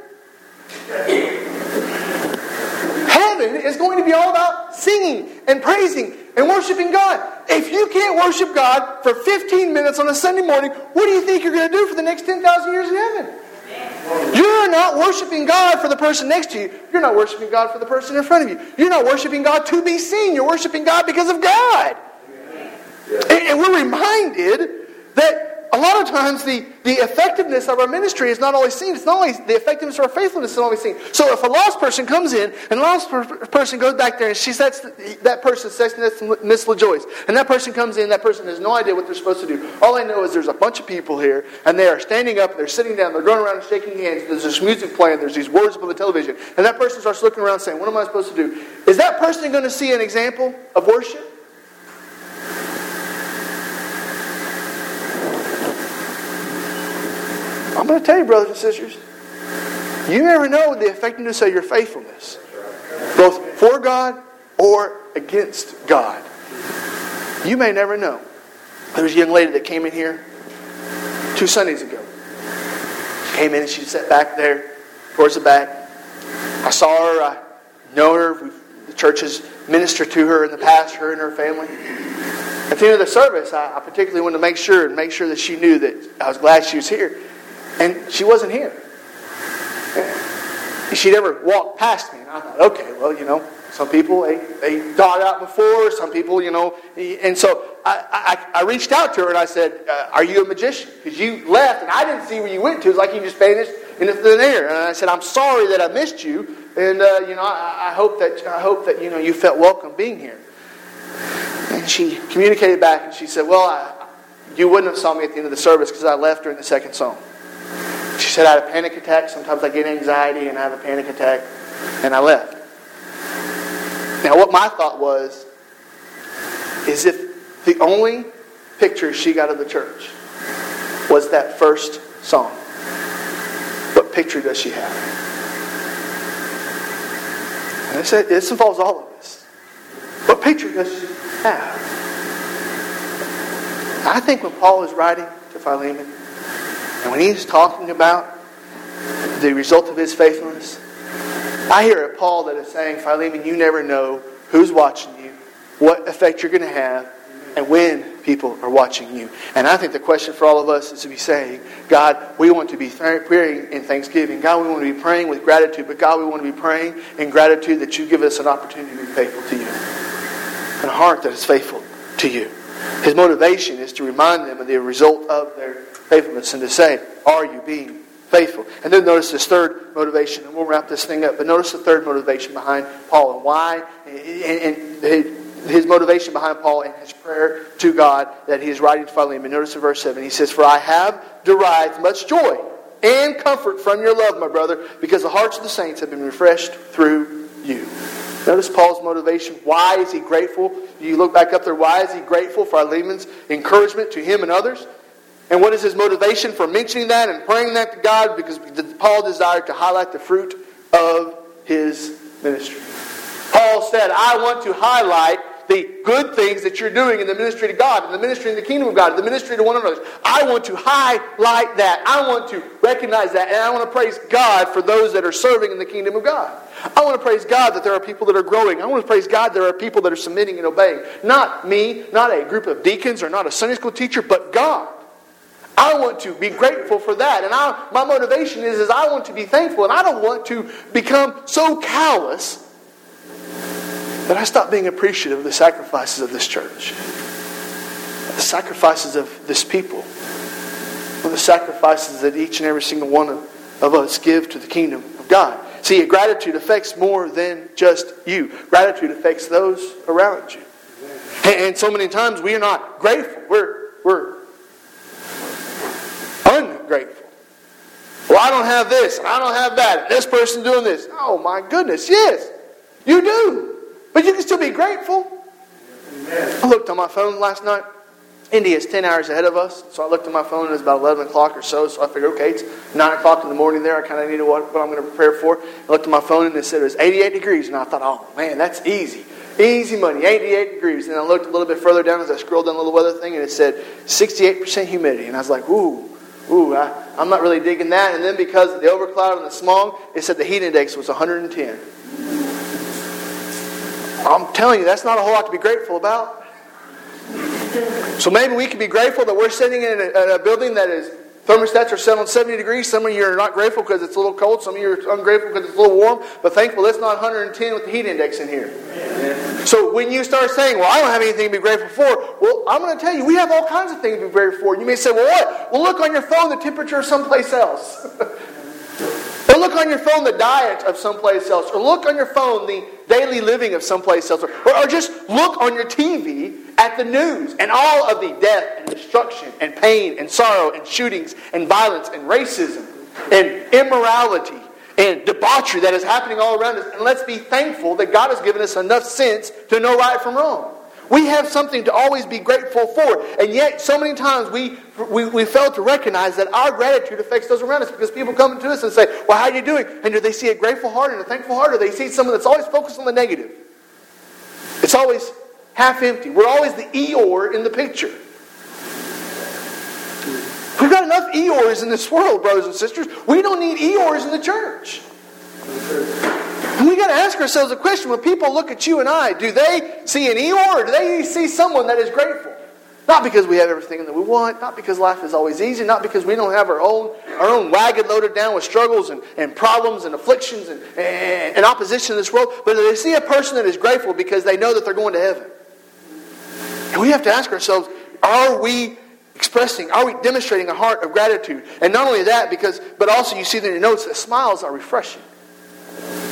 Heaven is going to be all about singing and praising and worshiping God. If you can't worship God for fifteen minutes on a Sunday morning, what do you think you're going to do for the next ten thousand years in heaven? You're not worshiping God for the person next to you. You're not worshiping God for the person in front of you. You're not worshiping God to be seen. You're worshiping God because of God. And, and we're reminded that a lot of times the, the effectiveness of our ministry is not always seen. It's not always the effectiveness of our faithfulness is not always seen. So if a lost person comes in and a lost per- person goes back there and she sets the, that person sets Miss LaJoyce, and that person comes in, that person has no idea what they're supposed to do. All I know is there's a bunch of people here and they are standing up, they're sitting down, they're going around and shaking hands. There's this music playing, there's these words up on the television, and that person starts looking around saying, "What am I supposed to do?" Is that person going to see an example of worship? I'm going to tell you, brothers and sisters, you never know the effectiveness of your faithfulness, both for God or against God. You may never know. There was a young lady that came in here two Sundays ago. Came in and she sat back there towards the back. I saw her. I know her. We've, the church has ministered to her in the past, her and her family. At the end of the service, I, I particularly wanted to make sure and make sure that she knew that I was glad she was here. And she wasn't here. She'd never walked past me. And I thought, okay, well, you know, some people, they, they got out before. Some people, you know. And so I, I, I reached out to her and I said, uh, are you a magician? Because you left and I didn't see where you went to. It's like you just vanished into thin air. And I said, I'm sorry that I missed you. and uh, you know, I, I hope that I hope that you know you felt welcome being here." And she communicated back, and she said, "Well, I, you wouldn't have saw me at the end of the service because I left during the second song." She said, "I had a panic attack. Sometimes I get anxiety, and I have a panic attack, and I left." Now, what my thought was, is if the only picture she got of the church was that first song, what picture does she have? And I said, this involves all of us. What picture does she have? I think when Paul is writing to Philemon, and when he's talking about the result of his faithfulness, I hear a Paul that is saying, Philemon, you never know who's watching you, what effect you're going to have, and when people are watching you. And I think the question for all of us is to be saying, God, we want to be praying in thanksgiving. God, we want to be praying with gratitude. But God, we want to be praying in gratitude that you give us an opportunity to be faithful to you. And a heart that is faithful to you. His motivation is to remind them of the result of their faithfulness and to say, are you being faithful? And then notice this third motivation, and we'll wrap this thing up. But notice the third motivation behind Paul and why, and, and his motivation behind Paul and his prayer to God that he is writing to Philemon. Notice in verse seven, he says, "For I have derived much joy and comfort from your love, my brother, because the hearts of the saints have been refreshed through you." Notice Paul's motivation. Why is he grateful? You look back up there. Why is he grateful for Philemon's encouragement to him and others? And what is his motivation for mentioning that and praying that to God? Because Paul desired to highlight the fruit of his ministry. Paul said, I want to highlight the good things that you're doing in the ministry to God, in the ministry in the kingdom of God, in the ministry to one another. I want to highlight that. I want to recognize that. And I want to praise God for those that are serving in the kingdom of God. I want to praise God that there are people that are growing. I want to praise God there are people that are submitting and obeying. Not me, not a group of deacons or not a Sunday school teacher, but God. I want to be grateful for that. And I, my motivation is, is I want to be thankful. And I don't want to become so callous that I stop being appreciative of the sacrifices of this church. The sacrifices of this people. The sacrifices that each and every single one of, of us give to the kingdom of God. See, gratitude affects more than just you. Gratitude affects those around you. And, and so many times we are not grateful. We're, we're ungrateful. Well, I don't have this, and I don't have that, and this person's doing this. Oh my goodness, yes, you do. But you can still be grateful. Amen. I looked on my phone last night. India is ten hours ahead of us. So I looked at my phone, and it was about eleven o'clock or so. So I figured, okay, it's nine o'clock in the morning there. I kind of need to what, what I'm going to prepare for. I looked at my phone, and it said it was eighty-eight degrees. And I thought, oh man, that's easy. Easy money, eighty-eight degrees. And I looked a little bit further down as I scrolled down the little weather thing, and it said sixty-eight percent humidity. And I was like, ooh, ooh, I, I'm not really digging that. And then because of the overcloud and the smog, it said the heat index was one hundred ten. I'm telling you, that's not a whole lot to be grateful about. So maybe we can be grateful that we're sitting in a, in a building that is thermostats are set on seventy degrees. Some of you are not grateful because it's a little cold. Some of you are ungrateful because it's a little warm. But thankful it's not one hundred ten with the heat index in here. Amen. So when you start saying, well, I don't have anything to be grateful for. Well, I'm going to tell you, we have all kinds of things to be grateful for. You may say, well, what? Well, look on your phone, the temperature of someplace else. Or look on your phone the diet of someplace else. Or look on your phone the daily living of someplace else. Or, or just look on your T V at the news and all of the death and destruction and pain and sorrow and shootings and violence and racism and immorality and debauchery that is happening all around us. And let's be thankful that God has given us enough sense to know right from wrong. We have something to always be grateful for. And yet, so many times we, we, we fail to recognize that our gratitude affects those around us. Because people come to us and say, well, how are you doing? And do they see a grateful heart and a thankful heart? Or do they see someone that's always focused on the negative? It's always half empty. We're always the Eeyore in the picture. We've got enough Eeyores in this world, brothers and sisters. We don't need Eeyores in the church. And we got to ask ourselves a question. When people look at you and I, do they see an Eeyore or do they see someone that is grateful? Not because we have everything that we want. Not because life is always easy. Not because we don't have our own our own wagon loaded down with struggles and, and problems and afflictions and, and, and opposition in this world. But do they see a person that is grateful because they know that they're going to heaven? And we have to ask ourselves, are we expressing, are we demonstrating a heart of gratitude? And not only that, because but also you see that in your notes that smiles are refreshing.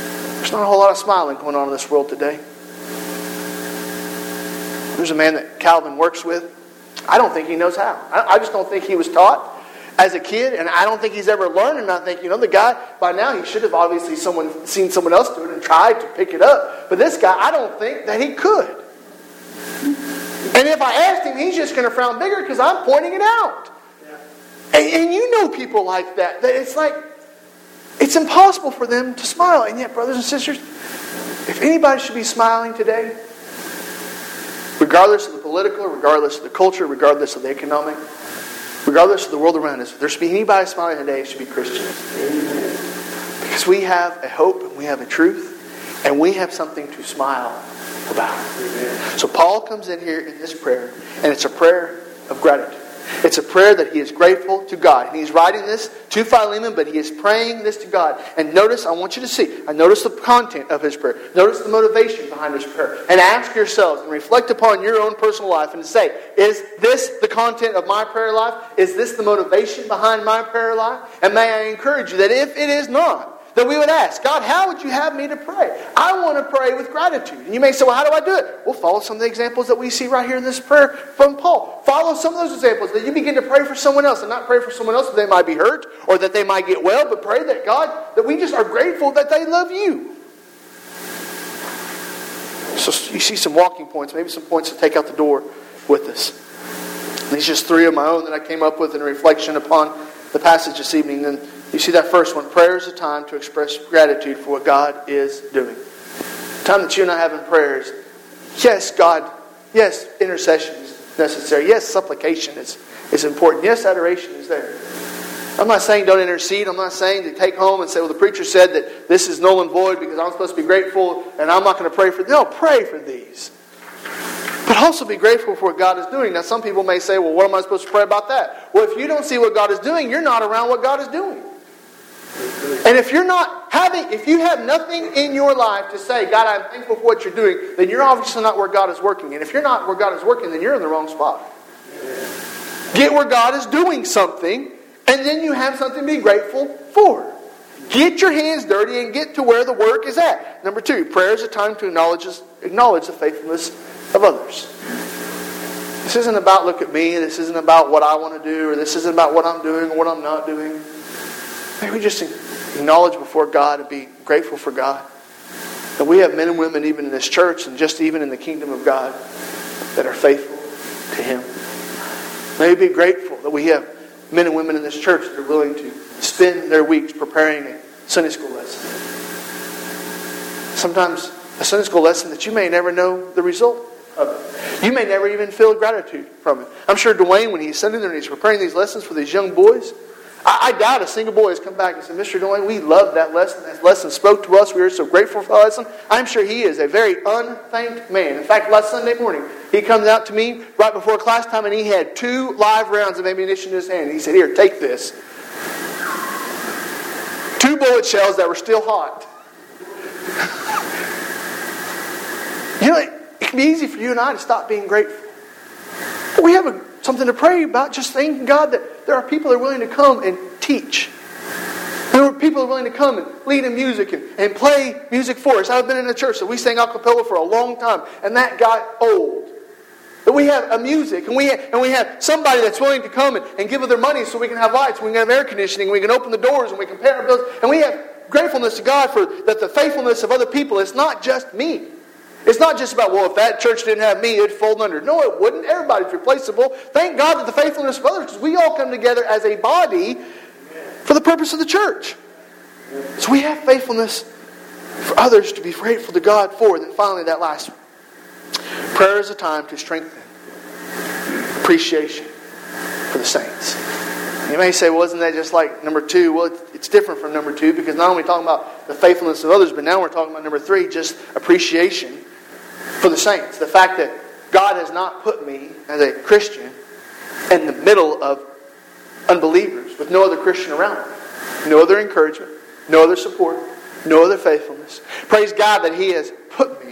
There's not a whole lot of smiling going on in this world today. There's a man that Calvin works with. I don't think he knows how. I, I just don't think he was taught as a kid, and I don't think he's ever learned. And I think, you know, the guy, by now he should have obviously someone seen someone else do it and tried to pick it up. But this guy, I don't think that he could. And if I asked him, he's just going to frown bigger because I'm pointing it out. And, and you know people like that. That it's like, it's impossible for them to smile. And yet, brothers and sisters, if anybody should be smiling today, regardless of the political, regardless of the culture, regardless of the economic, regardless of the world around us, if there should be anybody smiling today, it should be Christians. Because we have a hope and we have a truth and we have something to smile about. So Paul comes in here in this prayer, and it's a prayer of gratitude. It's a prayer that he is grateful to God. And he's writing this to Philemon, but he is praying this to God. And notice, I want you to see, I notice the content of his prayer. Notice the motivation behind his prayer. And ask yourselves and reflect upon your own personal life and say, is this the content of my prayer life? Is this the motivation behind my prayer life? And may I encourage you that if it is not, that we would ask, God, how would you have me to pray? I want to pray with gratitude. And you may say, well, how do I do it? Well, follow some of the examples that we see right here in this prayer from Paul. Follow some of those examples that you begin to pray for someone else, and not pray for someone else that they might be hurt or that they might get well, but pray that God, that we just are grateful that they love you. So you see some walking points, maybe some points to take out the door with us. These are just three of my own that I came up with in reflection upon the passage this evening. And you see that first one, prayer is a time to express gratitude for what God is doing. The time that you and I have in prayer is, yes, God, yes, intercession is necessary. Yes, supplication is, is important. Yes, adoration is there. I'm not saying don't intercede. I'm not saying to take home and say, well, the preacher said that this is null and void because I'm supposed to be grateful and I'm not going to pray for... No, pray for these. But also be grateful for what God is doing. Now, some people may say, well, what am I supposed to pray about that? Well, if you don't see what God is doing, you're not around what God is doing. And if you're not having, if you have nothing in your life to say, God, I'm thankful for what you're doing, then you're obviously not where God is working. And if you're not where God is working, then you're in the wrong spot. Get where God is doing something, and then you have something to be grateful for. Get your hands dirty and get to where the work is at. Number two, prayer is a time to acknowledge, acknowledge the faithfulness of others. This isn't about look at me, this isn't about what I want to do, or this isn't about what I'm doing or what I'm not doing. May we just acknowledge before God and be grateful for God. That we have men and women even in this church and just even in the kingdom of God that are faithful to Him. May we be grateful that we have men and women in this church that are willing to spend their weeks preparing a Sunday school lesson. Sometimes a Sunday school lesson that you may never know the result of it. You may never even feel gratitude from it. I'm sure Dwayne, when he's sitting there and he's preparing these lessons for these young boys, I, I doubt a single boy has come back and said, Mister Dwayne, we loved that lesson. That lesson spoke to us. We were so grateful for that lesson. I'm sure he is a very unthanked man. In fact, last Sunday morning, he comes out to me right before class time and he had two live rounds of ammunition in his hand. He said, here, take this. Two bullet shells that were still hot. You know, it, it can be easy for you and I to stop being grateful. But we have a, something to pray about, just thanking God that there are people that are willing to come and teach. There are people that are willing to come and lead in music and, and play music for us. I've been in a church that we sang a cappella for a long time, and that got old. But we have a music, and we have, and we have somebody that's willing to come and, and give of their money so we can have lights, we can have air conditioning, we can open the doors, and we can pay our bills. And we have gratefulness to God for that the faithfulness of other people. It's not just me. It's not just about, well, if that church didn't have me, it'd fold under. No, it wouldn't. Everybody's replaceable. Thank God for the faithfulness of others, because we all come together as a body for the purpose of the church. So we have faithfulness for others to be grateful to God for. And then finally, that last one. Prayer is a time to strengthen appreciation for the saints. You may say, well, isn't that just like number two? Well, it's different from number two, because not only are we talking about the faithfulness of others, but now we're talking about number three, just appreciation for the saints. The fact that God has not put me as a Christian in the middle of unbelievers with no other Christian around me. No other encouragement, no other support, no other faithfulness. Praise God that He has put me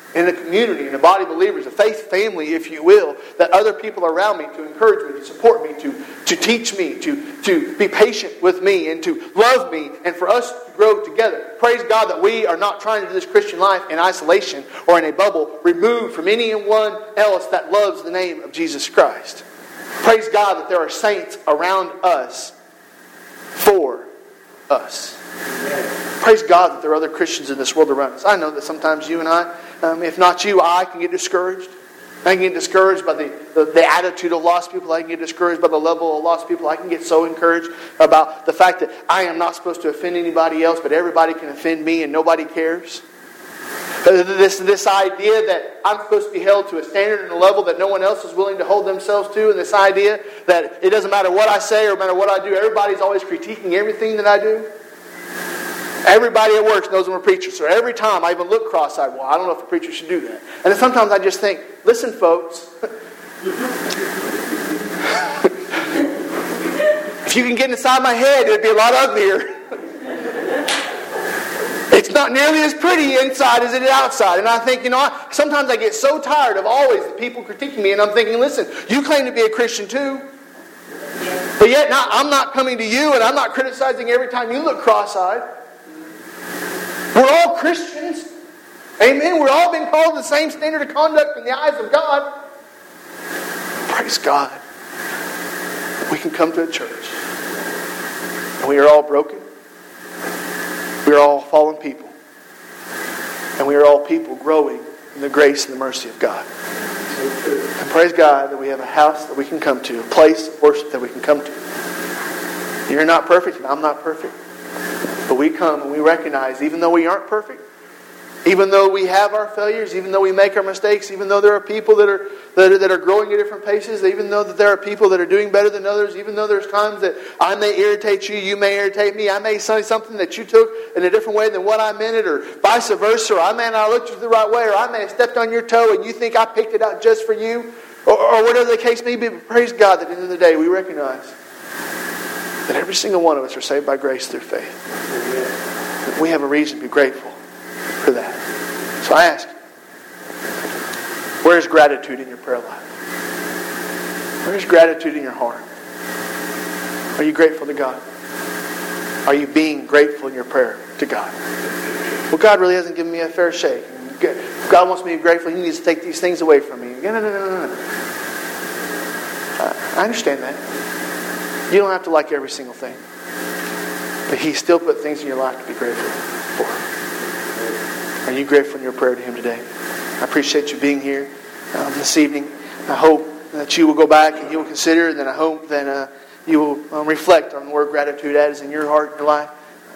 in a community, in a body of believers, a faith family, if you will, that other people around me to encourage me, to support me, to, to teach me, to, to be patient with me, and to love me, and for us to grow together. Praise God that we are not trying to do this Christian life in isolation or in a bubble, removed from anyone else that loves the name of Jesus Christ. Praise God that there are saints around us for us. Praise God that there are other Christians in this world around us. I know that sometimes you and I, um, if not you, I can get discouraged. I can get discouraged by the, the, the attitude of lost people. I can get discouraged by the level of lost people. I can get so encouraged about the fact that I am not supposed to offend anybody else, but everybody can offend me and nobody cares. This, this idea that I'm supposed to be held to a standard and a level that no one else is willing to hold themselves to, and this idea that it doesn't matter what I say or matter what I do, everybody's always critiquing everything that I do. Everybody at work knows I'm a preacher, so every time I even look cross-eyed, well, I don't know if a preacher should do that. And then sometimes I just think, listen, folks, if you can get inside my head, it'd be a lot uglier. It's not nearly as pretty inside as it is outside. And I think, you know, I, sometimes I get so tired of always the people critiquing me, and I'm thinking, listen, you claim to be a Christian too. But yet now I'm not coming to you and I'm not criticizing every time you look cross-eyed. We're all Christians. Amen. We're all been called to the same standard of conduct in the eyes of God. Praise God. We can come to a church. And we are all broken. We are all fallen people. And we are all people growing in the grace and the mercy of God. And praise God that we have a house that we can come to, a place of worship that we can come to. You're not perfect and I'm not perfect. But we come and we recognize, even though we aren't perfect, even though we have our failures, even though we make our mistakes, even though there are people that are that are, that are growing at different paces, even though that there are people that are doing better than others, even though there's times that I may irritate you, you may irritate me, I may say something that you took in a different way than what I meant it, or vice versa, or I may not have looked at you the right way, or I may have stepped on your toe and you think I picked it out just for you, or, or whatever the case may be. But praise God that at the end of the day we recognize that every single one of us are saved by grace through faith. We have a reason to be grateful for that. So I ask you, where is gratitude in your prayer life? Where is gratitude in your heart? Are you grateful to God? Are you being grateful in your prayer to God? Well, God really hasn't given me a fair shake. If God wants me to be grateful, He needs to take these things away from me. No, no, no, no, no. I understand that. You don't have to like every single thing. But He still put things in your life to be grateful for. Are you grateful in your prayer to Him today? I appreciate you being here um, this evening. I hope that you will go back and you will consider, and then I hope that uh, you will um, reflect on where gratitude is in your heart and your life.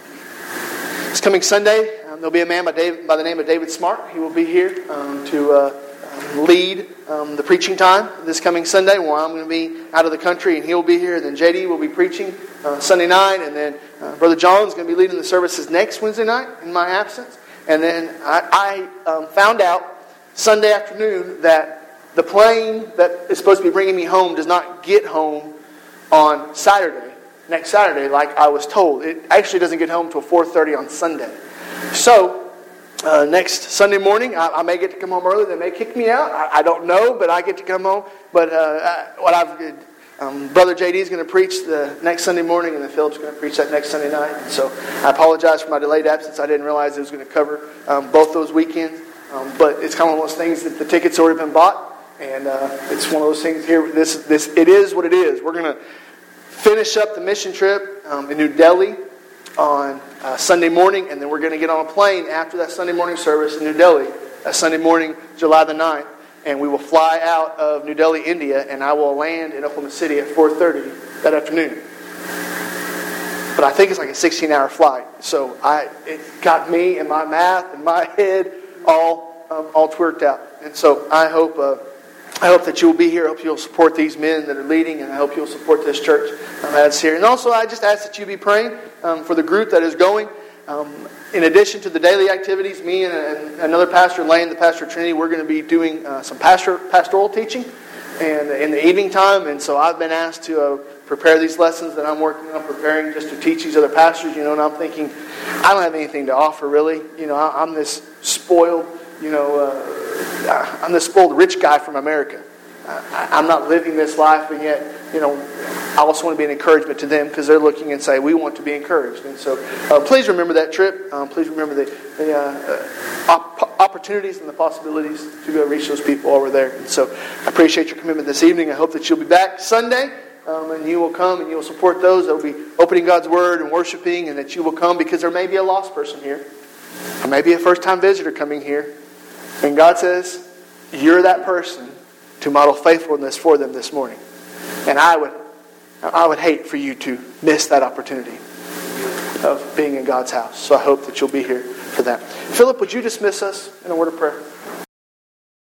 This coming Sunday, um, there'll be a man by, David, by the name of David Smart. He will be here um, to uh, um, lead um, the preaching time this coming Sunday, while I'm going to be out of the country, and he'll be here. And then J D will be preaching uh, Sunday night, and then uh, Brother John's going to be leading the services next Wednesday night in my absence. And then I, I um, found out Sunday afternoon that the plane that is supposed to be bringing me home does not get home on Saturday, next Saturday, like I was told. It actually doesn't get home until four thirty on Sunday. So, uh, next Sunday morning, I, I may get to come home early. They may kick me out. I, I don't know, but I get to come home. But uh, what I've um, Brother J D is going to preach the next Sunday morning, and then Philip's going to preach that next Sunday night. And so I apologize for my delayed absence. I didn't realize it was going to cover um, both those weekends. Um, but it's kind of one of those things that the ticket's already been bought, and uh, it's one of those things here. This, this, it is what it is. We're going to finish up the mission trip um, in New Delhi on uh, Sunday morning, and then we're going to get on a plane after that Sunday morning service in New Delhi, uh, Sunday morning, July the ninth, and we will fly out of New Delhi, India, and I will land in Oklahoma City at four thirty that afternoon. But I think it's like a sixteen-hour flight, so I it got me and my math and my head all um, all twerked out. And so I hope uh, I hope that you'll be here. I hope you'll support these men that are leading, and I hope you'll support this church um, that's here. And also, I just ask that you be praying um, for the group that is going. Um, in addition to the daily activities, me and, and another pastor, Lane, the pastor of Trinity, we're going to be doing uh, some pastor, pastoral teaching and in the evening time. And so I've been asked to uh, prepare these lessons that I'm working on preparing just to teach these other pastors. You know, and I'm thinking, I don't have anything to offer really. You know, I, I'm this spoiled, you know, uh, uh, I'm the spoiled rich guy from America. Uh, I'm not living this life, and yet, you know, I also want to be an encouragement to them because they're looking and say, we want to be encouraged. And so uh, please remember that trip. Um, please remember the, the uh, op- opportunities and the possibilities to go reach those people over there. And so I appreciate your commitment this evening. I hope that you'll be back Sunday. Um, and you will come and you will support those that will be opening God's Word and worshiping, and that you will come because there may be a lost person here. Or maybe a first-time visitor coming here. And God says, you're that person to model faithfulness for them this morning. And I would I would hate for you to miss that opportunity of being in God's house. So I hope that you'll be here for that. Philip, would you dismiss us in a word of prayer?